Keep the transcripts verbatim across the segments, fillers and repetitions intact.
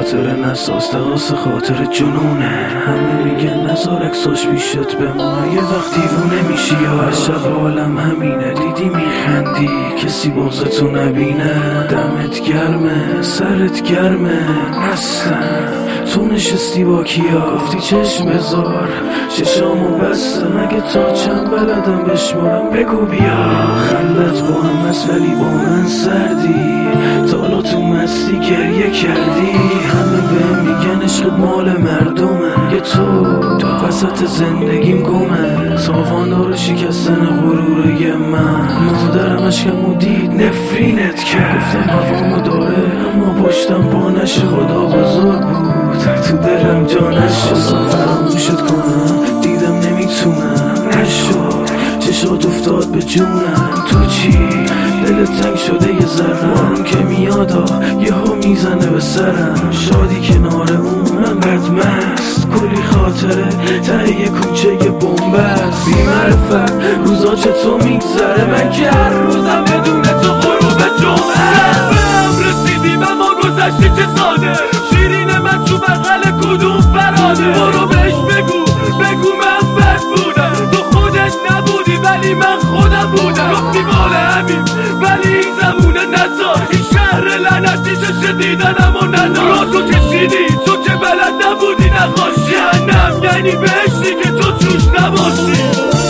خاطر نساز تقاس خاطر جنونه. همه میگن نزار اکساش بیشت بمونه، یه وقت دیوونه میشی یا هر شب عالم همینه. دیدی میخندی کسی بغضتو نبینه، دمت گرمه سرت گرمه مستم. تو نشستی با کیا گفتی چشم بذار چشامو بسته، مگه تا چند بلدم بشمارم بگو بیا. خندت با هم هست ولی با من سردی، تالا تو مستی گریه کردی. همه به میگن عشقت مال مردمه، یه تو تو وسط زندگیم گمه. صافاندار شکستن غروره من، مادرم عشقمو دید نفرینت کرد. گفتم هوامو داره اما پشتم پانش، خدا بزرگ بود تو دلم جانش. خواستم فراموشت کنم دیدم نمیتونم، نشد چشات افتاد به جونم. تو چی دل تنگ شده یه ذرم که میادا یهو میزنه به سرم. شادی کنار اون من بدمست، کلی خاطره ته یه کوچه بنبست. بی معرفت روزا چطور میگذره، من که هر روزم بدون تو غروب جمعه. به رسیدیم اما گذشتی چه ساده، شیرین من تو بغل کدوم فراده. برو بهش بگو بگو من بد بودم، تو خودت نبودی ولی من خودم بودم. گفتی مال همین ولی این زمونه نزار، این شهر لعنتی چه دیدنم و ندار. را تو کشیدی تو که بلد نبودی نخواشی، جهنم یعنی بهشتی که تو توش نباشی.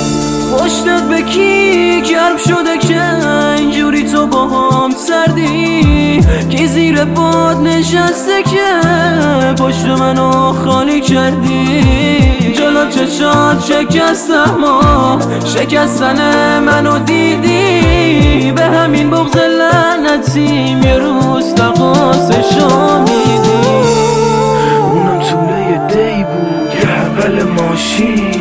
پشتت به کی گرم شده که اینجوری تو با هم سردی، کی زیر باد نشسته که پشت منو خالی کردی. جلو چشات شکست اما شکستن منو دیدی، به همین بغض لعنتیم یه روز تقاسشو میدی. اونم طوله دی بود یه اول ماشین،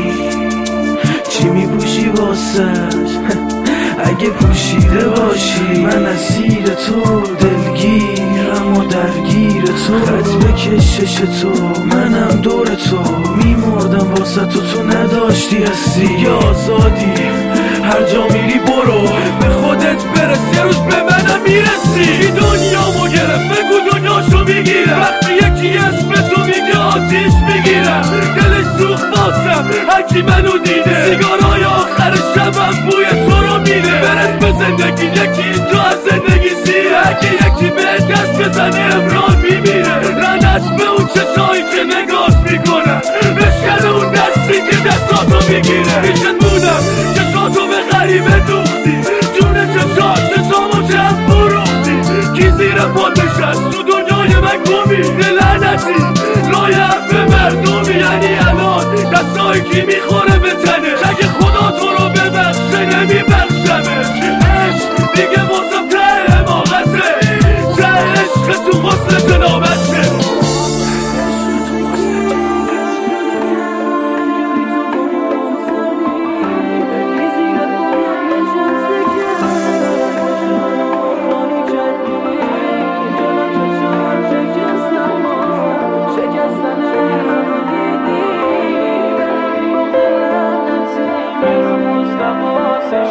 چی میپوشی واسش اگه پوشیده باشی. من اسیر تو دلگیرم و درگیر تو، خط بکشش تو منم دور تو. میمردم واسه تو تو نداشتی هستی یا آزادی. هر جا میری برو به خودت برس، یه روز به منم میرسی. دنیامو گرفت بگو دنیاشو میگیره، وقتی یکی اسم تو میگه آتیش میگیرم. دلش سوخت واسم هرکی منو دیده، سیگارای آخر شبم بوی تو رو میده. برس به زندگی یکی اینجا از زندگی سیره، اگه یکی به دست بزنه امران میمیره. لعنت به اون چشایی که نگاش میکنن، بشکن اون دستی که دستاتو میگیره. پیشت بودم چشاتو به غریبه دوختی، جون چشات چشامو چند فروختی. کی زیر پات نشست تو دنیای من گمی، لعنتی لای حرف مردمی. یعنی الان دستایی کی میخوره به تنه، اگه خدا تو رو ببخشه نمیبخشمه. عشق دیگه واسم ته حماقته، ته عشق تو غسل جنابته.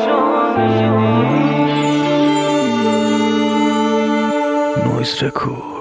Noise record.